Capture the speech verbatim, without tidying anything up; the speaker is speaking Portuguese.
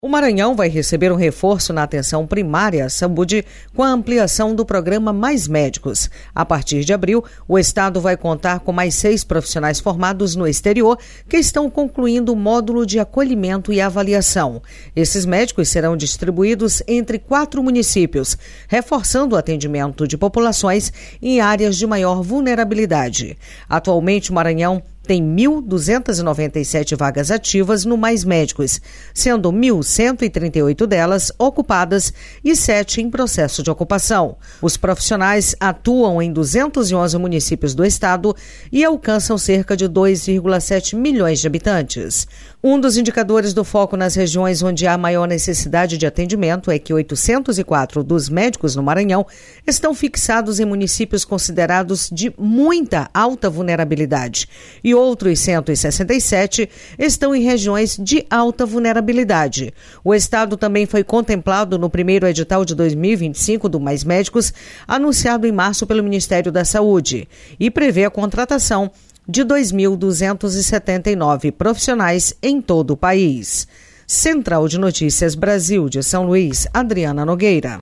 O Maranhão vai receber um reforço na atenção primária à saúde com a ampliação do programa Mais Médicos. A partir de abril, o estado vai contar com mais seis profissionais formados no exterior que estão concluindo o módulo de acolhimento e avaliação. Esses médicos serão distribuídos entre quatro municípios, reforçando o atendimento de populações em áreas de maior vulnerabilidade. Atualmente, o Maranhão tem mil duzentas e noventa e sete vagas ativas no Mais Médicos, sendo mil cento e trinta e oito delas ocupadas e sete em processo de ocupação. Os profissionais atuam em duzentos e onze municípios do estado e alcançam cerca de dois vírgula sete milhões de habitantes. Um dos indicadores do foco nas regiões onde há maior necessidade de atendimento é que oitocentos e quatro dos médicos no Maranhão estão fixados em municípios considerados de muita alta vulnerabilidade e outros cento e sessenta e sete estão em regiões de alta vulnerabilidade. O estado também foi contemplado no primeiro edital de dois mil e vinte e cinco do Mais Médicos, anunciado em março pelo Ministério da Saúde, e prevê a contratação de dois mil duzentos e setenta e nove profissionais em todo o país. Central de Notícias Brasil de São Luís, Adriana Nogueira.